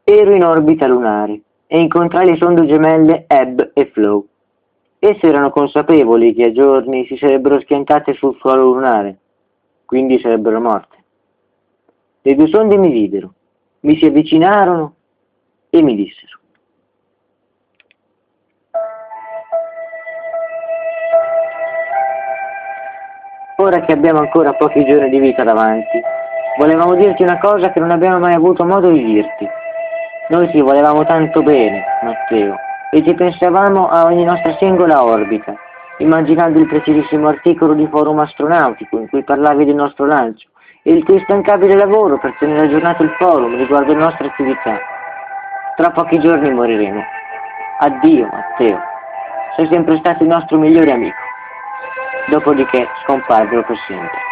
Ero in orbita lunare e incontrai le sonde gemelle Ebb e Flow. Esse erano consapevoli che a giorni si sarebbero schiantate sul suolo lunare, quindi sarebbero morte. Le due sonde mi videro, mi si avvicinarono e mi dissero: ora che abbiamo ancora pochi giorni di vita davanti, volevamo dirti una cosa che non abbiamo mai avuto modo di dirti. Noi ti volevamo tanto bene, Matteo, e ci pensavamo a ogni nostra singola orbita, immaginando il precisissimo articolo di Forum Astronautico in cui parlavi del nostro lancio e il tuo instancabile lavoro per tenere aggiornato il forum riguardo le nostre attività. Tra pochi giorni moriremo. Addio, Matteo. Sei sempre stato il nostro migliore amico. Dopodiché scomparvero per sempre.